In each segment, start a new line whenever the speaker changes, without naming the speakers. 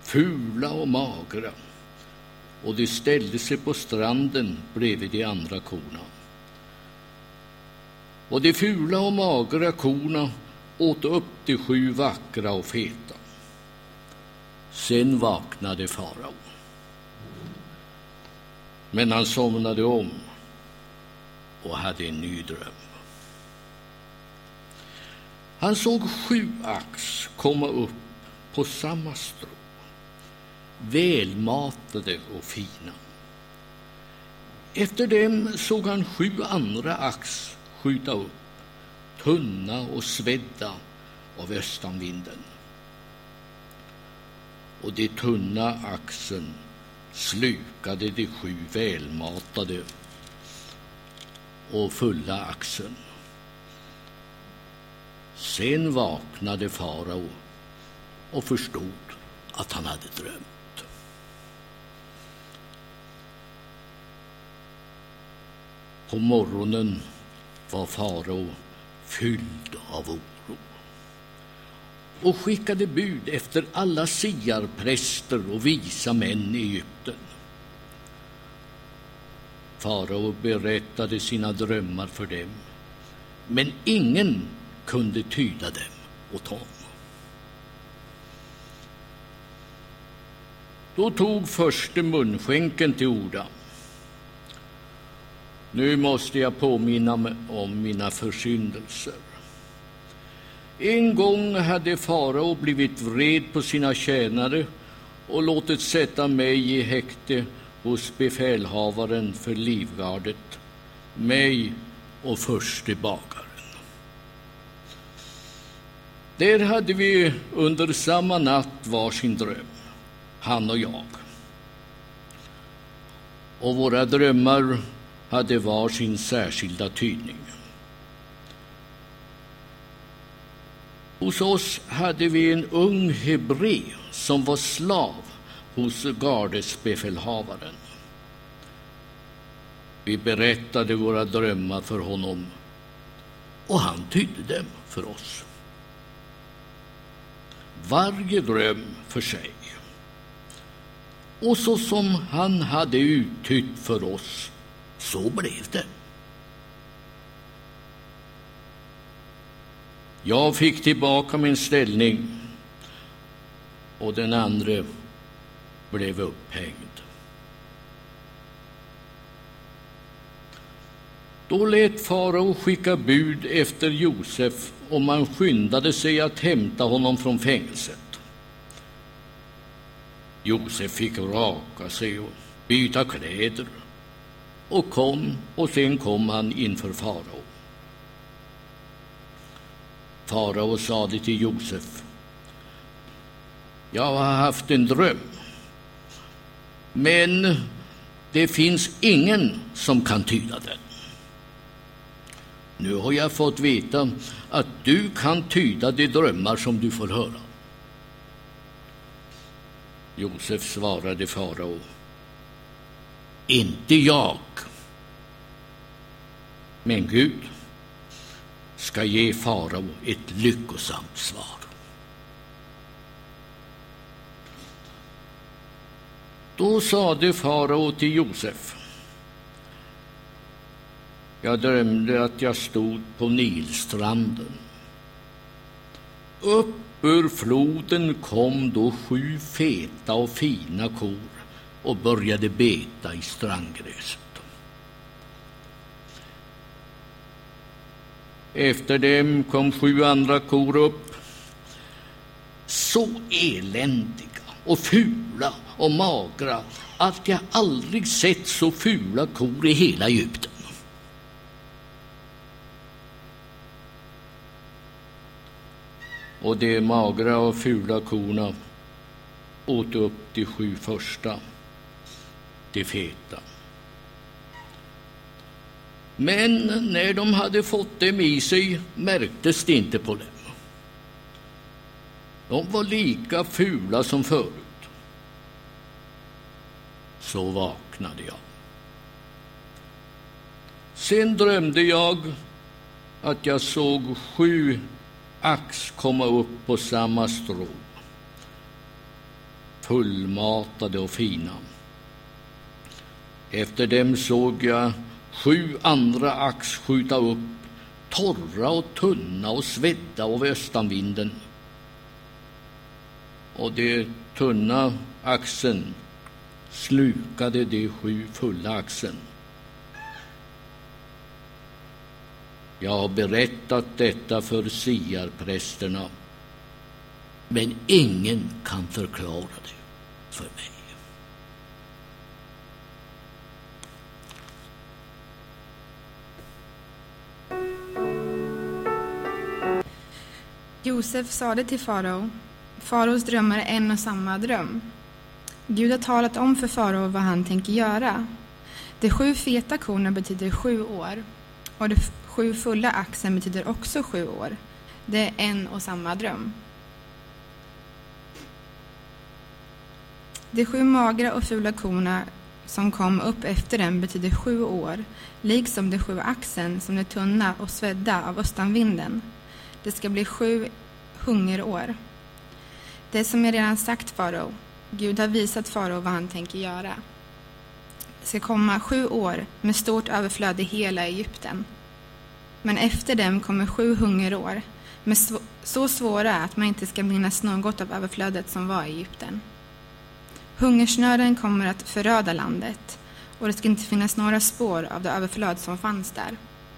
fula och magra, och de ställde sig på stranden bredvid de andra korna. Och de fula och magra korna åt upp de 7 vackra och feta. Sen vaknade farao. Men han somnade om och hade en ny dröm. Han såg 7 ax komma upp på samma strå, välmatade och fina. Efter dem såg han 7 andra ax skjuta upp, tunna och svedda av östanvinden. Och de tunna axen slukade de 7 välmatade och fulla axen. Sen vaknade farao och förstod att han hade drömt. På morgonen var farao fylld av oro och skickade bud efter alla siarpräster och visa män i Egypten. Farao berättade sina drömmar för dem, men ingen kunde tyda dem åt honom. Då tog förste munskänken till orda. Nu måste jag påminna mig om mina försyndelser. En gång hade farao blivit vred på sina tjänare och låtit sätta mig i häkte hos befälhavaren för livgardet, mig och förste bagaren. Där hade vi under samma natt varsin dröm, han och jag. Och våra drömmar hade varsin särskilda tydning. Hos oss hade vi en ung hebré som var slav hos gardesbefälhavaren. Vi berättade våra drömmar för honom och han tydde dem för oss. Varje dröm för sig. Och så som han hade uttytt för oss, så blev det. Jag fick tillbaka min ställning och den andra blev upphängd. Då lät farao skicka bud efter Josef och man skyndade sig att hämta honom från fängelset. Josef fick raka sig och byta kläder och sen kom han inför farao. Farao sade till Josef: jag har haft en dröm, men det finns ingen som kan tyda den. Nu har jag fått veta att du kan tyda de drömmar som du får höra. Josef svarade farao: inte jag, men Gud ska ge farao ett lyckosamt svar. Då sade farao till Josef: jag drömde att jag stod på Nilstranden. Upp ur floden kom då 7 feta och fina kor och började beta i strandgräset. Efter dem kom 7 andra kor upp, så eländiga och fula och magra att jag aldrig sett så fula kor i hela Egypten. Och de magra och fula korna åt upp de 7 första, de feta. Men när de hade fått dem i sig märktes det inte på dem. De var lika fula som förut. Så vaknade jag. Sen drömde jag att jag såg 7 ax komma upp på samma strå, fullmatade och fina. Efter dem såg jag 7 andra ax skjuta upp, torra och tunna och svedda av östanvinden. Och det tunna axen slukade de 7 fulla axen. Jag har berättat detta för siarprästerna, men ingen kan förklara det för mig.
Josef sade till farao: Faraos dröm är en och samma dröm. Gud har talat om för farao vad han tänker göra. De 7 feta korna betyder 7 år, och de 7 fulla axen betyder också 7 år. Det är en och samma dröm. De 7 magra och fula korna som kom upp efter den betyder 7 år, liksom de 7 axen som är tunna och svedda av östanvinden. Det ska bli 7 hungerår. Det som jag redan sagt farao, Gud har visat farao vad han tänker göra. Det ska komma 7 år med stort överflöd i hela Egypten. Men efter dem kommer 7 hungerår, med så svåra att man inte ska minnas något av överflödet som var i Egypten. Hungersnöden kommer att föröda landet, och det ska inte finnas några spår av det överflöd som fanns där.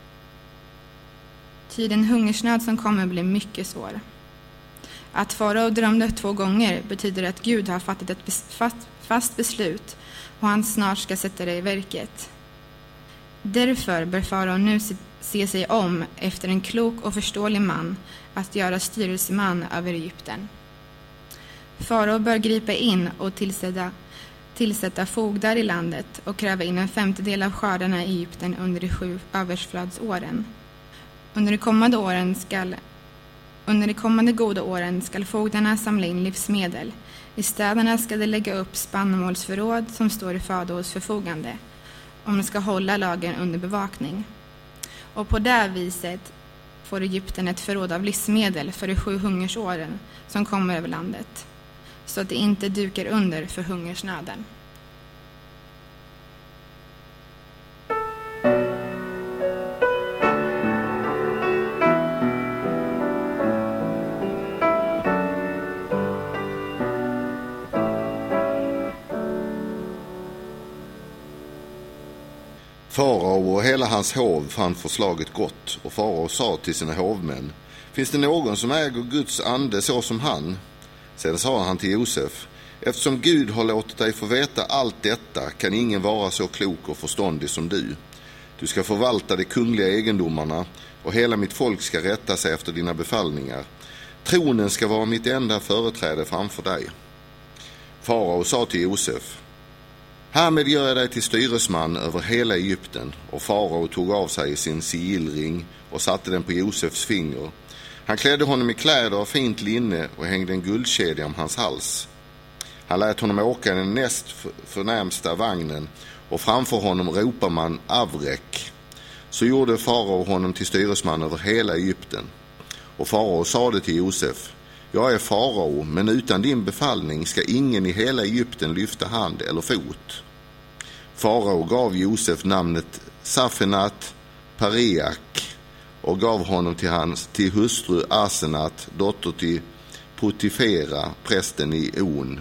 Ty den hungersnöd som kommer blir mycket svår. Att farao drömde 2 gånger betyder att Gud har fattat ett fast beslut, och han snart ska sätta det i verket. Därför bör farao nu se sig om efter en klok och förståelig man att göra styrelseman över Egypten. Farao bör gripa in och tillsätta fogdar i landet och kräva in en 1/5 av skördarna i Egypten under de 7 överflödsåren. Under de kommande goda åren skall fogdarna samla in livsmedel. I städerna ska de lägga upp spannmålsförråd som står i faraos förfogande, om de ska hålla lagen under bevakning. Och på det viset får Egypten ett förråd av livsmedel för de 7 hungersåren som kommer över landet, så att det inte dukar under för hungersnöden.
Farao och hela hans hov fann förslaget gott, och farao sa till sina hovmän: Finns det någon som äger Guds ande så som han? Sedan sa han till Josef: Eftersom Gud har låtit dig få veta allt detta kan ingen vara så klok och förståndig som du. Du ska förvalta de kungliga egendomarna, och hela mitt folk ska rätta sig efter dina befallningar. Tronen ska vara mitt enda företräde framför dig. Farao sa till Josef: Härmed gör jag dig till styresman över hela Egypten. Och farao tog av sig sin sigillring och satte den på Josefs finger. Han klädde honom i kläder av fint linne och hängde en guldkedja om hans hals. Han lät honom åka den näst förnämsta vagnen, och framför honom ropar man Avrek. Så gjorde farao honom till styresman över hela Egypten. Och farao sade till Josef: Jag är farao, men utan din befallning ska ingen i hela Egypten lyfta hand eller fot. Farao gav Josef namnet Safenat Pareak och gav honom till hustru Asenat, dotter till Potifera, prästen i On.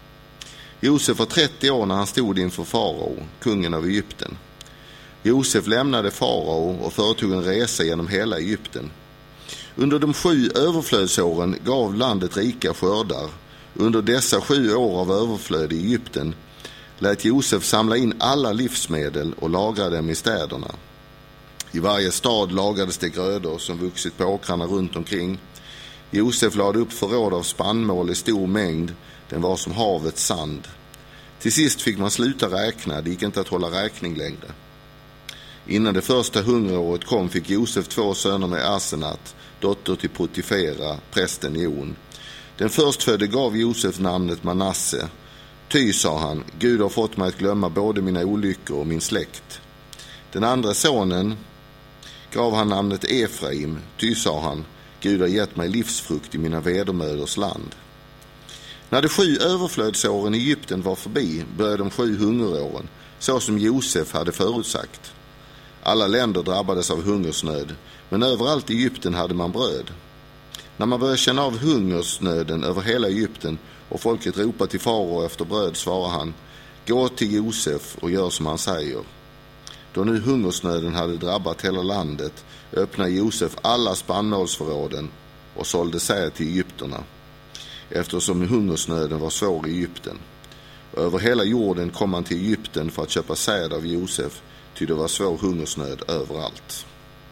Josef var 30 år när han stod inför farao, kungen av Egypten. Josef lämnade farao och företog en resa genom hela Egypten. Under de 7 överflödsåren gav landet rika skördar. Under dessa 7 år av överflöd i Egypten lät Josef samla in alla livsmedel och lagra dem i städerna. I varje stad lagades det grödor som vuxit på åkrarna runt omkring. Josef lade upp förråd av spannmål i stor mängd, den var som havets sand. Till sist fick man sluta räkna, det gick inte att hålla räkning längre. Innan det första hungeråret kom fick Josef 2 söner med Asenat, dotter till Potifera, prästen i On. Den förstfödde gav Josef namnet Manasse. Ty, sa han, Gud har fått mig att glömma både mina olyckor och min släkt. Den andra sonen gav han namnet Efraim. Ty, sa han, Gud har gett mig livsfrukt i mina vedermöders land. När de 7 överflödsåren i Egypten var förbi började de 7 hungeråren, så som Josef hade förutsagt. Alla länder drabbades av hungersnöd, men överallt i Egypten hade man bröd. När man började känna av hungersnöden över hela Egypten och folket ropade till farao efter bröd, svarade han: gå till Josef och gör som han säger. Då nu hungersnöden hade drabbat hela landet öppnade Josef alla spannmålsförråden och sålde säd till egypterna, eftersom hungersnöden var svår i Egypten. Och över hela jorden kom man till Egypten för att köpa säd av Josef, ty det var svår hungersnöd överallt.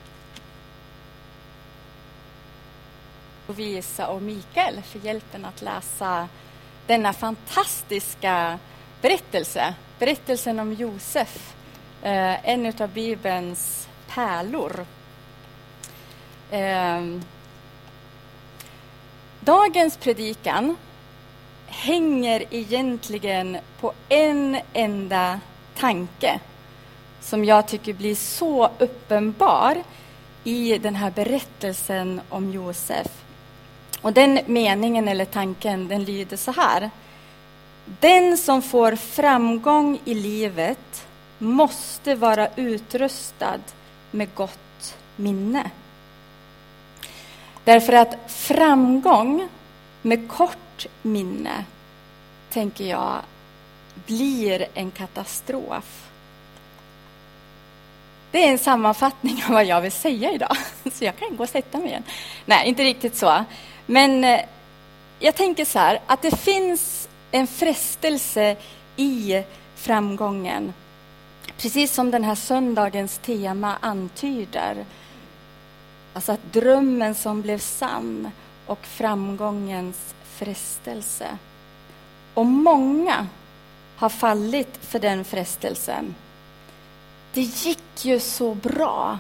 Och Visa och Mikael för hjälpen att läsa denna fantastiska berättelse. Berättelsen om Josef, en av Bibelns pärlor. Dagens predikan hänger egentligen på en enda tanke som jag tycker blir så uppenbar i den här berättelsen om Josef. Och den meningen eller tanken, den lyder så här: den som får framgång i livet måste vara utrustad med gott minne. Därför att framgång med kort minne, tänker jag, blir en katastrof. Det är en sammanfattning av vad jag vill säga idag. Så jag kan gå och sätta mig igen. Nej, inte riktigt så. Men jag tänker så här, att det finns en frestelse i framgången. Precis som den här söndagens tema antyder. Alltså att drömmen som blev sann och framgångens frestelse. Och många har fallit för den frestelsen. Det gick ju så bra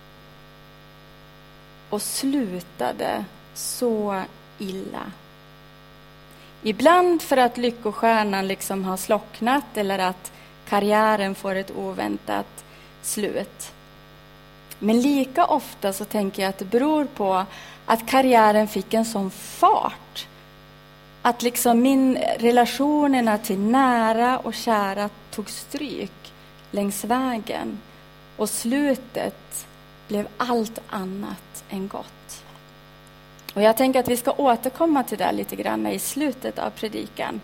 och slutade så illa. Ibland för att lyckostjärnan liksom har slocknat eller att karriären får ett oväntat slut. Men lika ofta så tänker jag att det beror på att karriären fick en sån fart. Att liksom relationerna till nära och kära tog stryk längs vägen. Och slutet blev allt annat än gott. Och jag tänker att vi ska återkomma till det lite grann i slutet av predikan.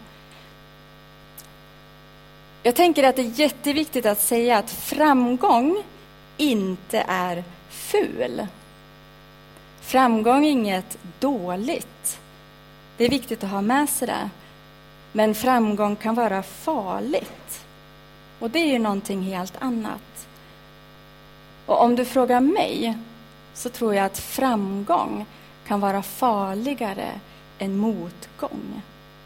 Jag tänker att det är jätteviktigt att säga att framgång inte är ful. Framgång är inget dåligt. Det är viktigt att ha med sig det. Men framgång kan vara farligt. Och det är ju någonting helt annat. Och om du frågar mig så tror jag att framgång kan vara farligare än motgång.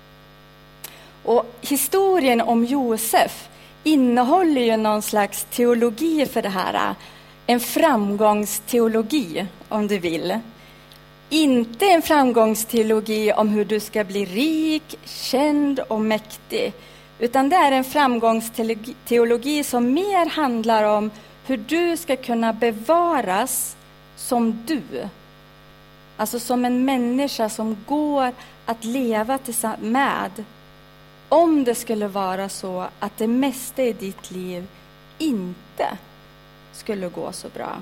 Och historien om Josef innehåller ju någon slags teologi för det här. En framgångsteologi, om du vill. Inte en framgångsteologi om hur du ska bli rik, känd och mäktig. Utan det är en framgångsteologi som mer handlar om hur du ska kunna bevaras som du. Alltså som en människa som går att leva med. Om det skulle vara så att det mesta i ditt liv inte skulle gå så bra.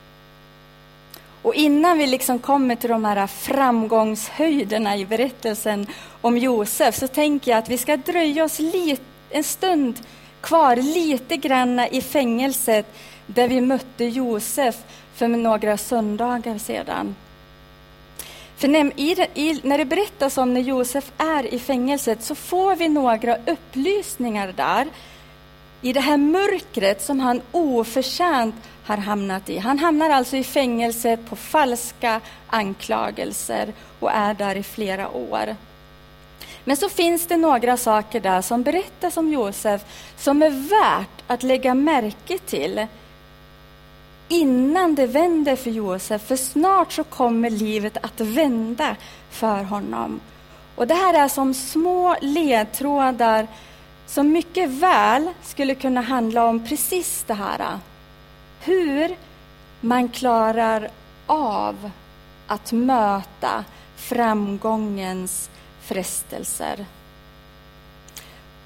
Och innan vi liksom kommer till de här framgångshöjderna i berättelsen om Josef så tänker jag att vi ska dröja oss en stund kvar lite grann i fängelset där vi mötte Josef för några söndagar sedan. För när det berättas om när Josef är i fängelset så får vi några upplysningar där i det här mörkret som han oförtjänt har hamnat i. Han hamnar alltså i fängelset på falska anklagelser och är där i flera år. Men så finns det några saker där som berättas om Josef som är värt att lägga märke till innan det vänder för Josef. För snart så kommer livet att vända för honom. Och det här är som små ledtrådar som mycket väl skulle kunna handla om precis det här. Hur man klarar av att möta framgångens frestelser.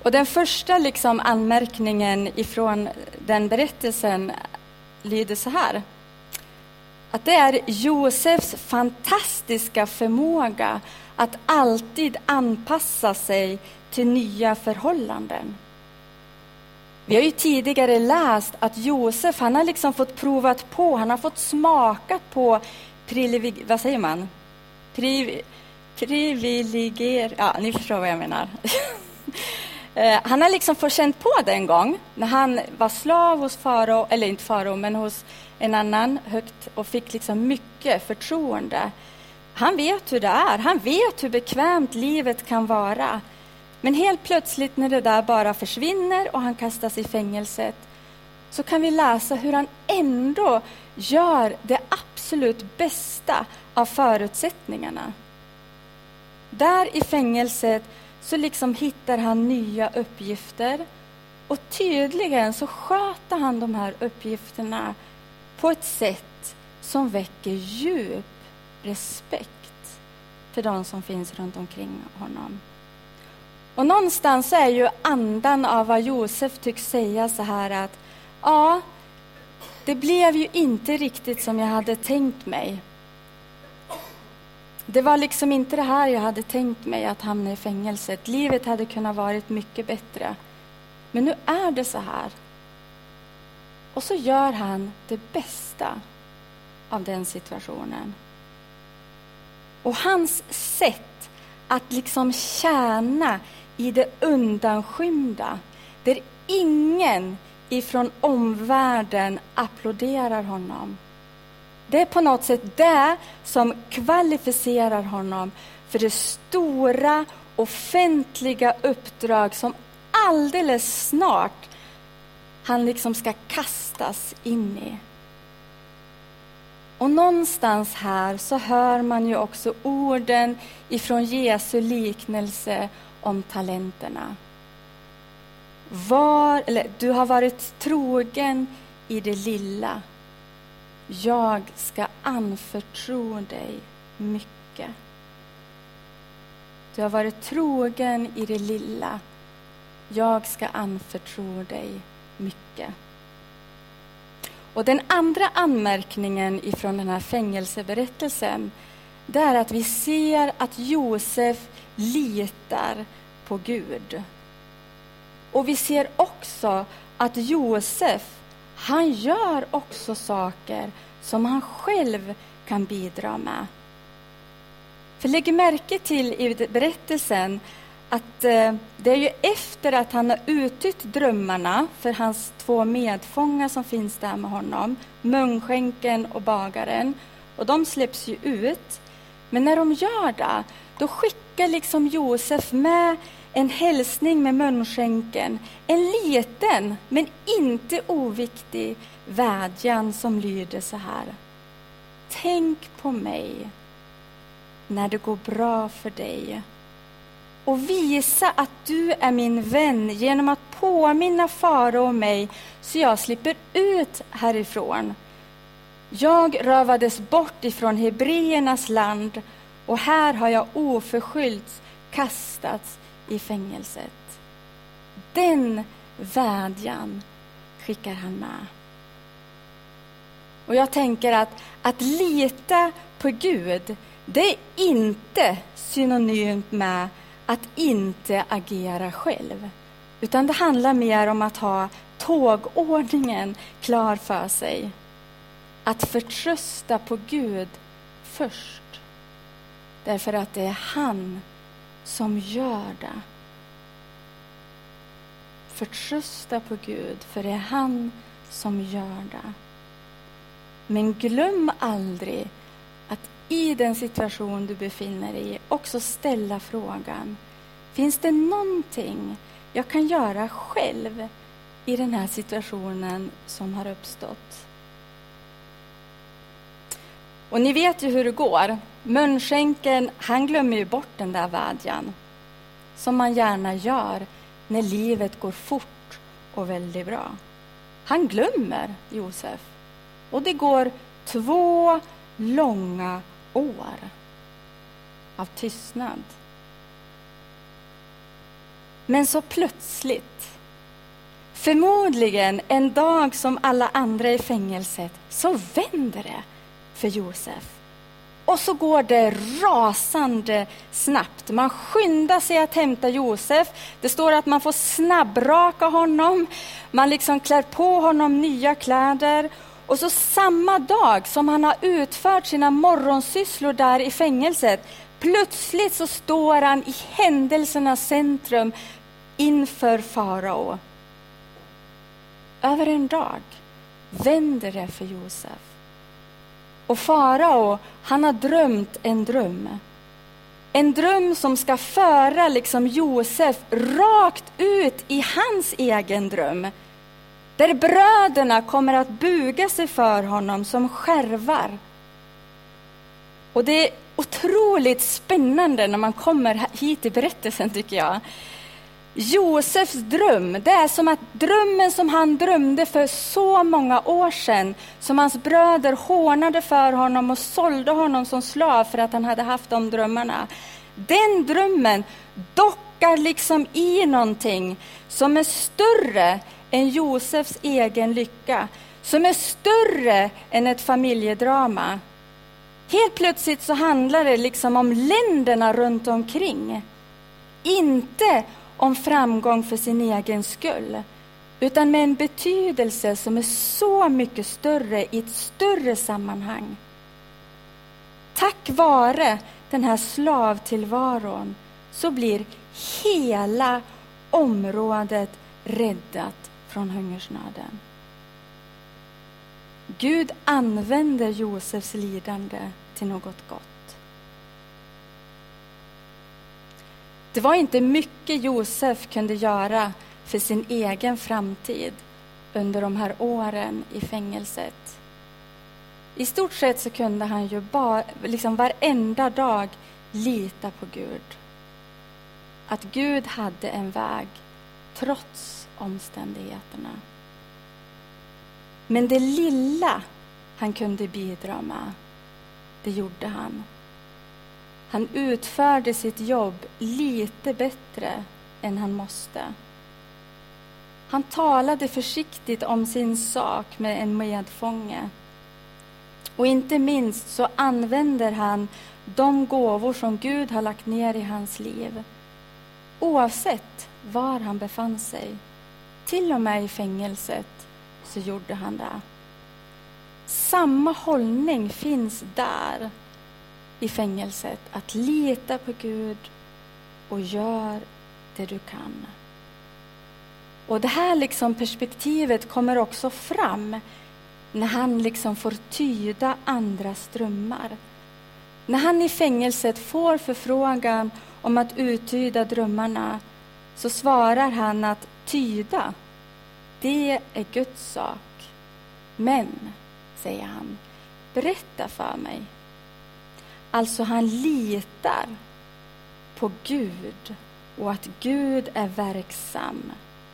Och den första liksom anmärkningen ifrån den berättelsen lyder så här. Att det är Josefs fantastiska förmåga att alltid anpassa sig till nya förhållanden. Vi har ju tidigare läst att Josef, han har liksom fått provat på, han har fått smakat på ja, ni förstår vad jag menar. Han har liksom fått känt på det en gång när han var slav hos farao, eller inte farao, men hos en annan högt, och fick liksom mycket förtroende. Han vet hur det är, han vet hur bekvämt livet kan vara. Men helt plötsligt när det där bara försvinner och han kastas i fängelset, så kan vi läsa hur han ändå gör det absolut bästa av förutsättningarna. Där i fängelset så liksom hittar han nya uppgifter, och tydligen så sköter han de här uppgifterna på ett sätt som väcker djup respekt för de som finns runt omkring honom. Och någonstans är ju andan av vad Josef tycks säga så här att ja, det blev ju inte riktigt som jag hade tänkt mig. Det var liksom inte det här jag hade tänkt mig, att hamna i fängelset. Livet hade kunnat varit mycket bättre. Men nu är det så här. Och så gör han det bästa av den situationen. Och hans sätt att liksom tjäna i det undanskymda, där ingen ifrån omvärlden applåderar honom. Det är på något sätt det som kvalificerar honom för det stora offentliga uppdrag som alldeles snart han liksom ska kastas in i. Och någonstans här så hör man ju också orden ifrån Jesu liknelse om talenterna. Du har varit trogen i det lilla. Jag ska anförtro dig mycket. Du har varit trogen i det lilla. Jag ska anförtro dig mycket. Och den andra anmärkningen ifrån den här fängelseberättelsen, det är att vi ser att Josef litar på Gud. Och vi ser också att Josef, han gör också saker som han själv kan bidra med. För lägg märke till i berättelsen att det är ju efter att han har uttytt drömmarna för hans 2 medfångar som finns där med honom, munskänken och bagaren, och de släpps ju ut. Men när de gör det, då skickar liksom Josef med en hälsning med munskänken, en liten men inte oviktig vädjan som lyder så här: tänk på mig när det går bra för dig, och visa att du är min vän genom att påminna farao och mig så jag slipper ut härifrån. Jag rövades bort ifrån hebreernas land, och här har jag oförskyllt kastats i fängelset. Den vädjan skickar han med. Och jag tänker att lita på Gud, det är inte synonymt med att inte agera själv. Utan det handlar mer om att ha tågordningen klar för sig. Att förtrösta på Gud först. Därför att det är han som gör det. Förtrösta på Gud, för det är han som gör det. Men glöm aldrig att i den situation du befinner dig i också ställa frågan: finns det någonting jag kan göra själv i den här situationen som har uppstått? Och ni vet ju hur det går. Munskänken, han glömmer ju bort den där vädjan. Som man gärna gör när livet går fort och väldigt bra. Han glömmer Josef. Och det går 2 långa år av tystnad. Men så plötsligt, förmodligen en dag som alla andra i fängelset, så vänder det för Josef. Och så går det rasande snabbt. Man skyndar sig att hämta Josef. Det står att man får snabbraka honom. Man liksom klär på honom nya kläder. Och så samma dag som han har utfört sina morgonsysslor där i fängelset, plötsligt så står han i händelsernas centrum inför farao. Över en dag vänder det för Josef. Och farao, han har drömt en dröm. En dröm som ska föra liksom Josef rakt ut i hans egen dröm. Där bröderna kommer att buga sig för honom som skärvar. Och det är otroligt spännande när man kommer hit i berättelsen, tycker jag. Josefs dröm, det är som att drömmen som han drömde för så många år sedan, som hans bröder hånade för honom och sålde honom som slav för att han hade haft de drömmarna. Den drömmen dockar liksom i någonting som är större än Josefs egen lycka, som är större än ett familjedrama. Helt plötsligt så handlar det liksom om länderna runt omkring. Inte om framgång för sin egen skull, utan med en betydelse som är så mycket större i ett större sammanhang. Tack vare den här slavtillvaron så blir hela området räddat från hungersnöden. Gud använder Josefs lidande till något gott. Det var inte mycket Josef kunde göra för sin egen framtid under de här åren i fängelset. I stort sett så kunde han ju bara, liksom varenda dag lita på Gud. Att Gud hade en väg trots omständigheterna. Men det lilla han kunde bidra med, det gjorde han. Han utförde sitt jobb lite bättre än han måste. Han talade försiktigt om sin sak med en medfånge. Och inte minst så använder han de gåvor som Gud har lagt ner i hans liv. Oavsett var han befann sig, till och med i fängelset, så gjorde han det. Samma hållning finns där i fängelset, att lita på Gud och gör det du kan. Och det här liksom perspektivet kommer också fram när han liksom får tyda andras drömmar. När han i fängelset får förfrågan om att uttyda drömmarna, så svarar han att tyda, det är Guds sak. Men, säger han, berätta för mig. Alltså han litar på Gud och att Gud är verksam.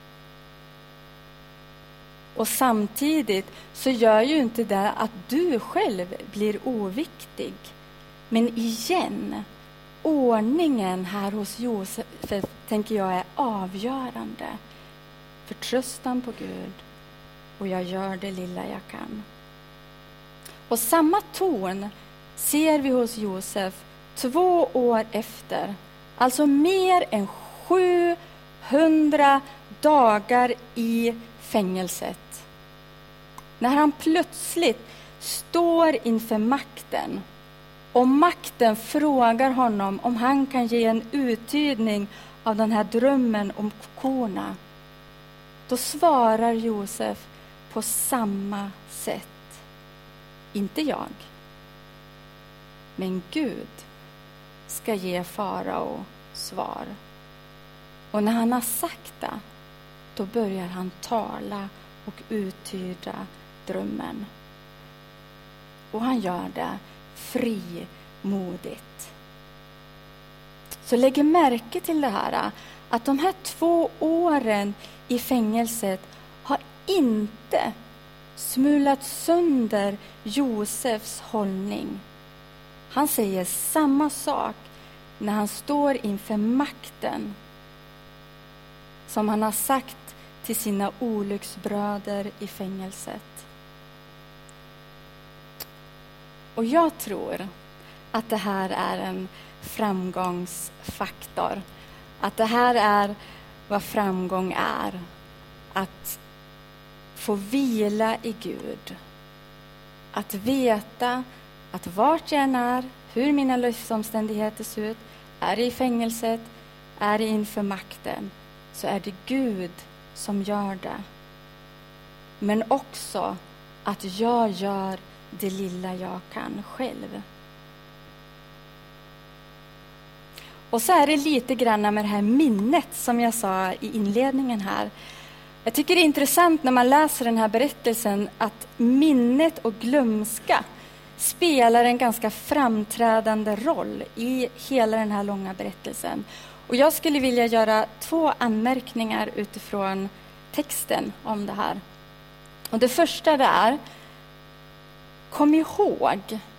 Och samtidigt så gör ju inte det att du själv blir oviktig. Men igen, ordningen här hos Josef tänker jag är avgörande. Förtröstan på Gud och jag gör det lilla jag kan. Och samma ton ser vi hos Josef 2 år efter. Alltså mer än 700 dagar i fängelset. När han plötsligt står inför makten och makten frågar honom om han kan ge en uttydning av den här drömmen om korna. Då svarar Josef på samma sätt. Inte jag, men Gud ska ge farao svar. Och när han har sagt det, då börjar han tala och uttyda drömmen. Och han gör det frimodigt. Så lägg märke till det här, att de här 2 åren i fängelset har inte smulat sönder Josefs hållning. Han säger samma sak när han står inför makten. som han har sagt till sina olycksbröder i fängelset. Och jag tror att det här är en framgångsfaktor. Att det här är vad framgång är. Att få vila i Gud. Att veta att vart jag än är, hur mina livsomständigheter ser ut, är det i fängelset, är det inför makten, så är det Gud som gör det. Men också att jag gör det lilla jag kan själv. Och så är det lite grann med det här minnet som jag sa i inledningen här. Jag tycker det är intressant när man läser den här berättelsen att minnet och glömska spelar en ganska framträdande roll i hela den här långa berättelsen. Och jag skulle vilja göra 2 anmärkningar utifrån texten om det här. Och det första det är: kom ihåg,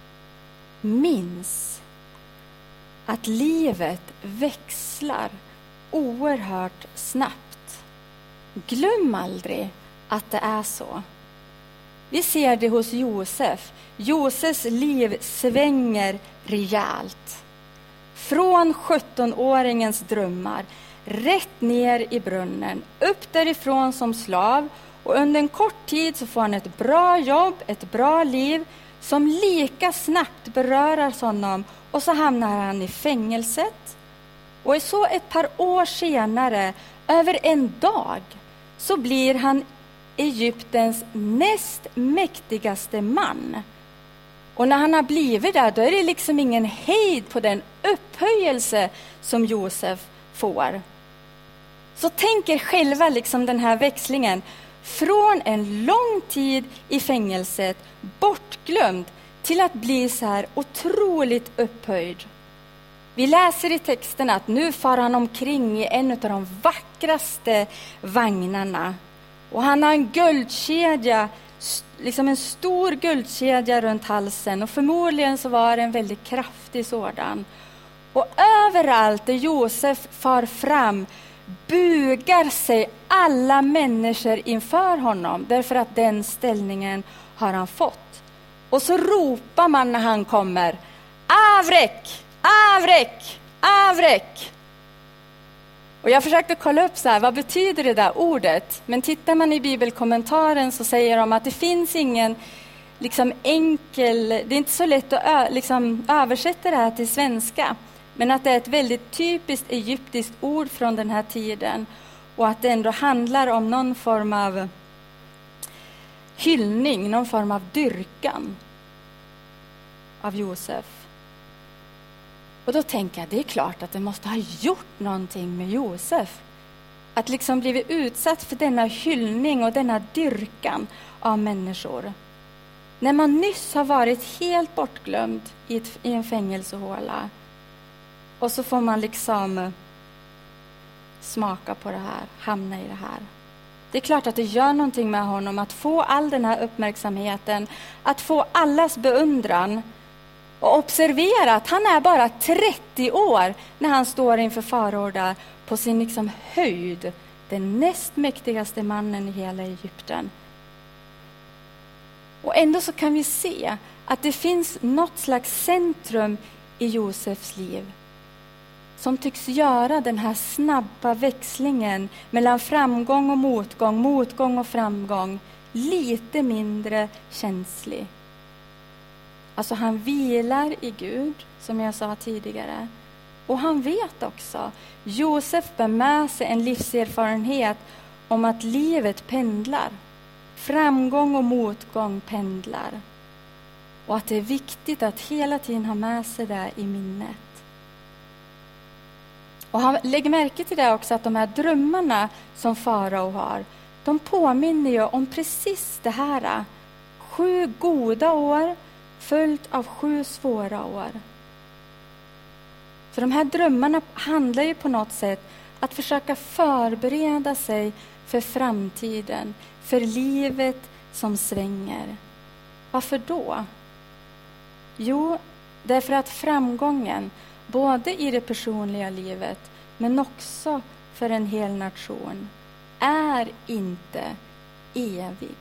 minns att livet växlar oerhört snabbt. Glöm aldrig att det är så. Vi ser det hos Josef. Josefs liv svänger rejält. Från 17-åringens drömmar, rätt ner i brunnen, upp därifrån som slav, och under en kort tid så får han ett bra jobb, ett bra liv som lika snabbt berörar honom, och så hamnar han i fängelset. Och så ett par år senare, över en dag, så blir han Egyptens näst mäktigaste man. Och när han har blivit där, då är det liksom ingen hejd på den upphöjelse som Josef får. Så tänk er själva liksom den här växlingen. Från en lång tid i fängelset, bortglömd, till att bli så här otroligt upphöjd. Vi läser i texten att nu far han omkring i en av de vackraste vagnarna. Och han har en guldkedja, liksom en stor guldkedja runt halsen. Och förmodligen så var det en väldigt kraftig sådan. Och överallt där Josef far fram bugar sig alla människor inför honom. Därför att den ställningen har han fått. Och så ropar man när han kommer: avräck! Avräck! Avräck! Och jag försökte kolla upp så här, vad betyder det där ordet? Men tittar man i bibelkommentaren så säger de att det finns ingen liksom enkel, det är inte så lätt att liksom översätta det här till svenska. Men att det är ett väldigt typiskt egyptiskt ord från den här tiden. Och att det ändå handlar om någon form av hyllning, någon form av dyrkan av Josef. Och då tänker jag, det är klart att det måste ha gjort någonting med Josef. Att liksom blivit utsatt för denna hyllning och denna dyrkan av människor. När man nyss har varit helt bortglömd i en fängelsehåla. Och så får man liksom smaka på det här, hamna i det här. Det är klart att det gör någonting med honom att få all den här uppmärksamheten. Att få allas beundran. Och observera att han är bara 30 år när han står inför farao där på sin liksom höjd. Den näst mäktigaste mannen i hela Egypten. Och ändå så kan vi se att det finns något slags centrum i Josefs liv. Som tycks göra den här snabba växlingen mellan framgång och motgång, motgång och framgång lite mindre känslig. Alltså han vilar i Gud, som jag sa tidigare. Och han vet också, Josef bär med sig en livserfarenhet om att livet pendlar. Framgång och motgång pendlar. Och att det är viktigt att hela tiden ha med sig det i minnet. Och han lägger märke till det också, att de här drömmarna som farao har, de påminner ju om precis det här. 7 goda år följt av 7 svåra år. Så de här drömmarna handlar ju på något sätt att försöka förbereda sig för framtiden, för livet som svänger. Varför då? Jo, därför att framgången, både i det personliga livet men också för en hel nation är inte evig.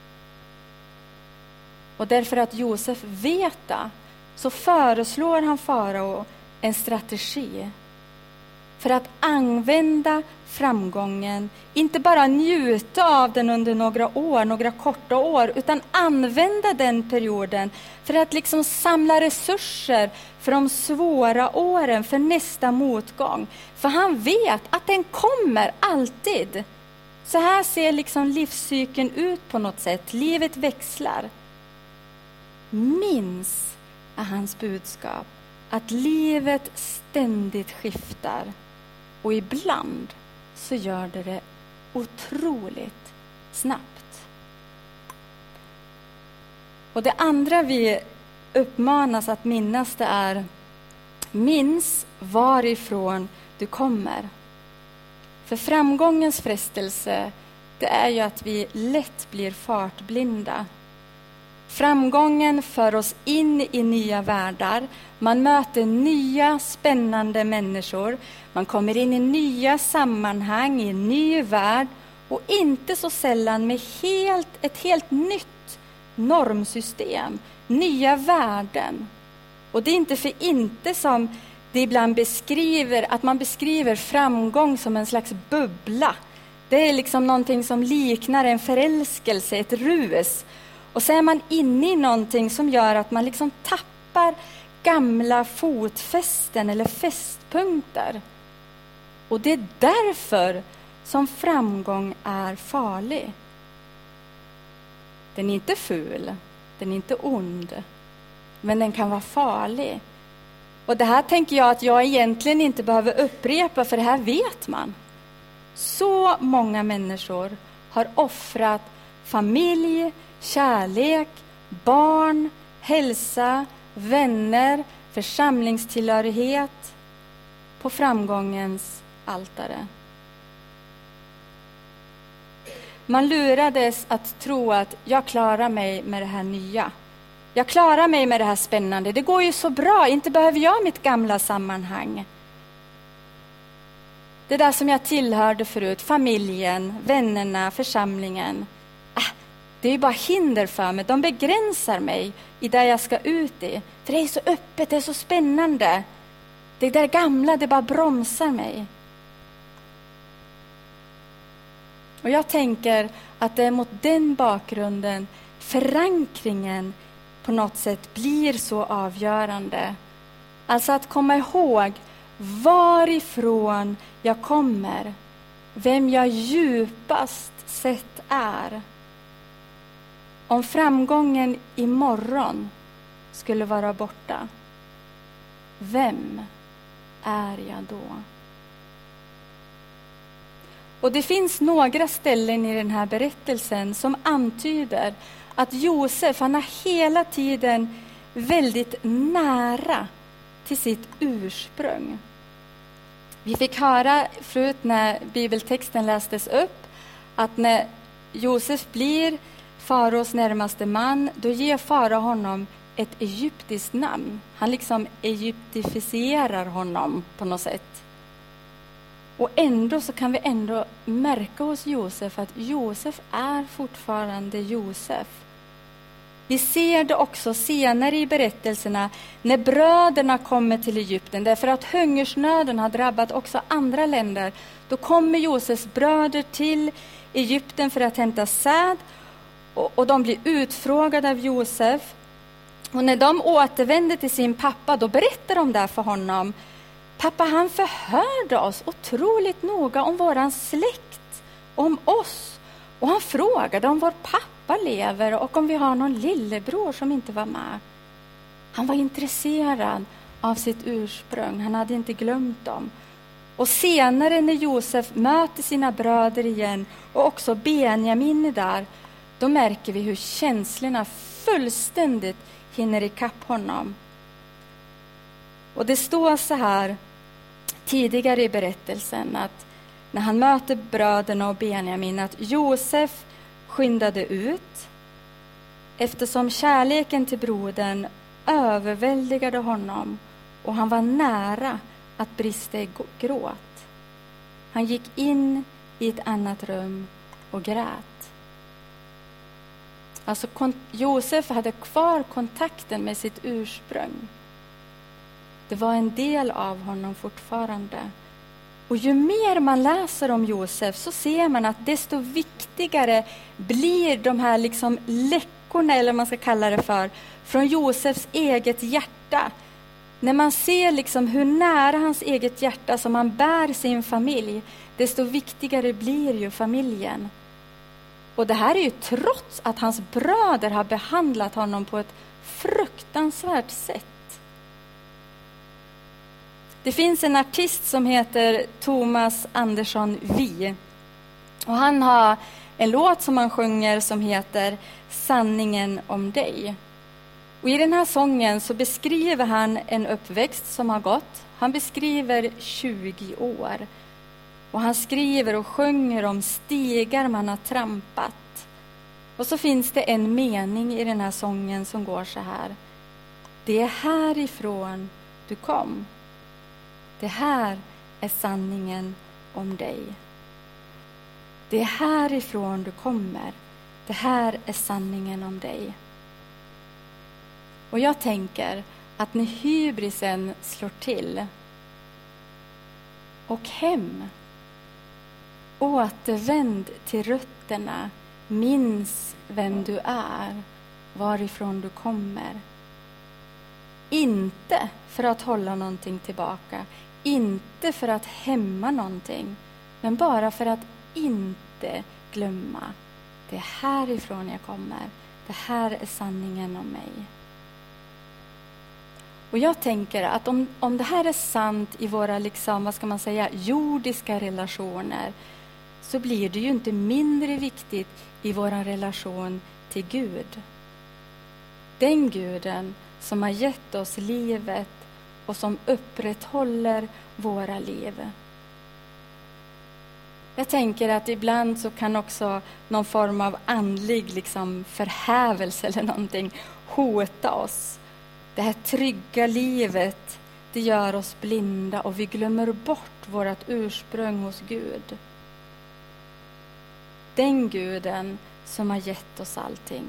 Och därför att Josef vet det, så föreslår han farao en strategi för att använda framgången, inte bara njuta av den under några korta år, utan använda den perioden för att liksom samla resurser för de svåra åren, för nästa motgång. För han vet att den kommer alltid. Så här ser liksom livscykeln ut på något sätt. Livet växlar. Minns är hans budskap att livet ständigt skiftar. Och ibland så gör det otroligt snabbt. Och det andra vi uppmanas att minnas, det är: minns varifrån du kommer. För framgångens frestelse, det är ju att vi lätt blir fartblinda. Framgången för oss in i nya världar. Man möter nya spännande människor. Man kommer in i nya sammanhang, i en ny värld. Och inte så sällan med ett helt nytt normsystem. Nya värden. Och det är inte för inte som det ibland beskriver framgång som en slags bubbla. Det är liksom någonting som liknar en förälskelse, ett rus. Och så är man inne i någonting som gör att man liksom tappar gamla fotfästen eller fästpunkter. Och det är därför som framgång är farlig. Den är inte ful, den är inte ond, men den kan vara farlig. Och det här tänker jag att jag egentligen inte behöver upprepa, för det här vet man. Så många människor har offrat familj, kärlek, barn, hälsa, vänner, församlingstillhörighet på framgångens altare. Man lurades att tro att jag klarar mig med det här nya. Jag klarar mig med det här spännande. Det går ju så bra, inte behöver jag mitt gamla sammanhang. Det där som jag tillhörde förut, familjen, vännerna, församlingen. Det är ju bara hinder för mig. De begränsar mig i det jag ska ut i. För det är så öppet, det är så spännande. Det där gamla, det bara bromsar mig. Och jag tänker att det är mot den bakgrunden förankringen på något sätt blir så avgörande. Alltså att komma ihåg varifrån jag kommer. Vem jag djupast sett är. Om framgången imorgon skulle vara borta, vem är jag då? Och det finns några ställen i den här berättelsen som antyder att Josef, han har hela tiden väldigt nära till sitt ursprung. Vi fick höra förut när bibeltexten lästes upp att när Josef blir faraos närmaste man, då ger farao honom ett egyptiskt namn. Han liksom egyptifierar honom på något sätt. Och ändå så kan vi ändå märka hos Josef att Josef är fortfarande Josef. Vi ser det också senare i berättelserna när bröderna kommer till Egypten. Därför att hungersnöden har drabbat också andra länder. Då kommer Josefs bröder till Egypten för att hämta säd. Och de blir utfrågade av Josef. Och när de återvänder till sin pappa, då berättar de där för honom. Pappa, han förhörde oss otroligt noga om våran släkt, om oss. Och han frågade om vår pappa lever och om vi har någon lillebror som inte var med. Han var intresserad av sitt ursprung, han hade inte glömt dem. Och senare när Josef möter sina bröder igen och också Benjamin är där, då märker vi hur känslorna fullständigt hinner ikapp honom. Och det står så här tidigare i berättelsen att när han möter bröderna och Benjamin att Josef skyndade ut eftersom kärleken till brodern överväldigade honom och han var nära att brista i gråt. Han gick in i ett annat rum och grät. Alltså Josef hade kvar kontakten med sitt ursprung. Det var en del av honom fortfarande. Och ju mer man läser om Josef så ser man att desto viktigare blir de här liksom läckorna, eller vad man ska kalla det för, från Josefs eget hjärta. När man ser liksom hur nära hans eget hjärta som han bär sin familj, desto viktigare blir ju familjen. Och det här är ju trots att hans bröder har behandlat honom på ett fruktansvärt sätt. Det finns en artist som heter Thomas Andersson Vi. Och han har en låt som han sjunger som heter Sanningen om dig. Och i den här sången så beskriver han en uppväxt som har gått. Han beskriver 20 år. Och han skriver och sjunger om stigar man har trampat. Och så finns det en mening i den här sången som går så här. Det är härifrån du kom. Det här är sanningen om dig. Det är härifrån du kommer. Det här är sanningen om dig. Och jag tänker att när hybrisen slår till, och hem, återvänd till rötterna, minns vem du är, varifrån du kommer. Inte för att hålla någonting tillbaka, inte för att hämma någonting, men bara för att inte glömma. Det är härifrån jag kommer. Det här är sanningen om mig. Och jag tänker att om det här är sant i våra liksom, vad ska man säga, jordiska relationer, så blir det ju inte mindre viktigt i vår relation till Gud. Den Guden som har gett oss livet och som upprätthåller våra liv. Jag tänker att ibland så kan också någon form av andlig liksom förhävelse eller någonting hota oss. Det här trygga livet, det gör oss blinda och vi glömmer bort vårt ursprung hos Gud. Den Guden som har gett oss allting.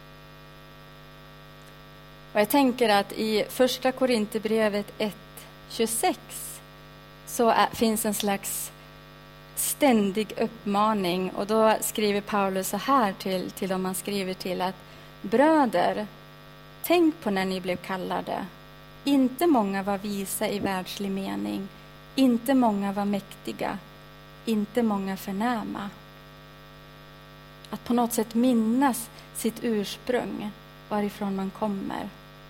Och jag tänker att i första Korinthierbrevet 1:26 så finns en slags ständig uppmaning. Och då skriver Paulus så här till dem han skriver till att bröder, tänk på när ni blev kallade. Inte många var visa i världslig mening. Inte många var mäktiga. Inte många förnäma. Att på något sätt minnas sitt ursprung, varifrån man kommer.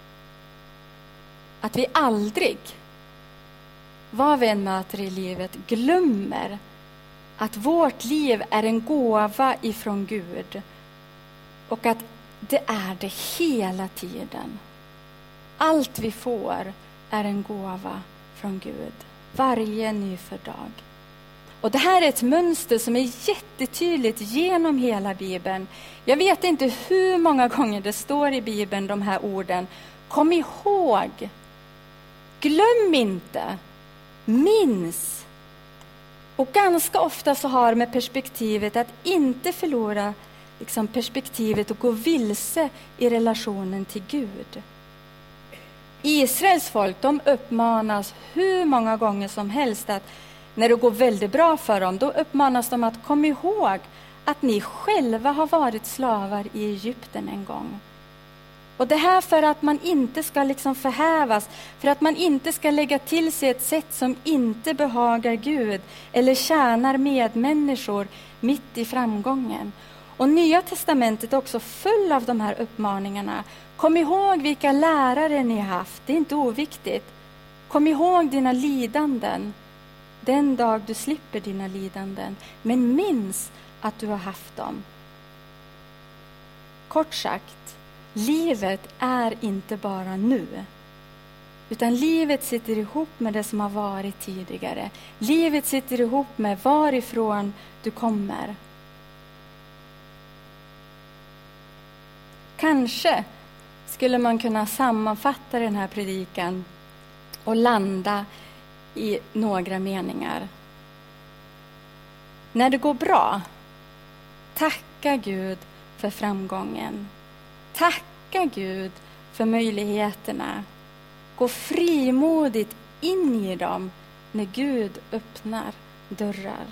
Att vi aldrig, vad vi än möter i livet, glömmer att vårt liv är en gåva ifrån Gud. Och att det är det hela tiden. Allt vi får är en gåva från Gud. Varje nyfödd dag. Och det här är ett mönster som är jättetydligt genom hela Bibeln. Jag vet inte hur många gånger det står i Bibeln de här orden. Kom ihåg. Glöm inte. Minns. Och ganska ofta så har med perspektivet att inte förlora liksom perspektivet och gå vilse i relationen till Gud. Israels folk, de uppmanas hur många gånger som helst att när det går väldigt bra för dem, då uppmanas de att kom ihåg att ni själva har varit slavar i Egypten en gång. Och det här för att man inte ska liksom förhävas, för att man inte ska lägga till sig ett sätt som inte behagar Gud eller tjänar medmänniskor mitt i framgången. Och Nya testamentet är också full av de här uppmaningarna. Kom ihåg vilka lärare ni har haft, det är inte oviktigt. Kom ihåg dina lidanden, den dag du slipper dina lidanden. Men minns att du har haft dem. Kort sagt, livet är inte bara nu. Utan livet sitter ihop med det som har varit tidigare. Livet sitter ihop med varifrån du kommer. Kanske skulle man kunna sammanfatta den här predikan och landa i några meningar. När det går bra, tacka Gud för framgången. Tacka Gud för möjligheterna. Gå frimodigt in i dem när Gud öppnar dörrar.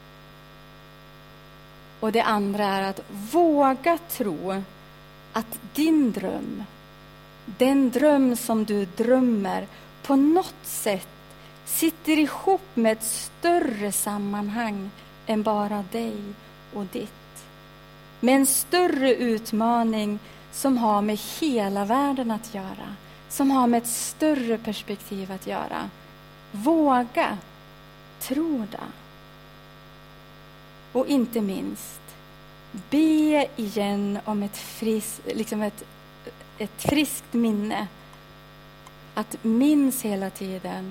Och det andra är att våga tro att din dröm, den dröm som du drömmer, på något sätt sitter ihop med ett större sammanhang än bara dig och ditt. Med en större utmaning som har med hela världen att göra. Som har med ett större perspektiv att göra. Våga tro det. Och inte minst, be igen om ett friskt minne. Att minns hela tiden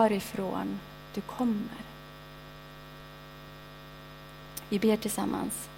varifrån du kommer. Vi ber tillsammans.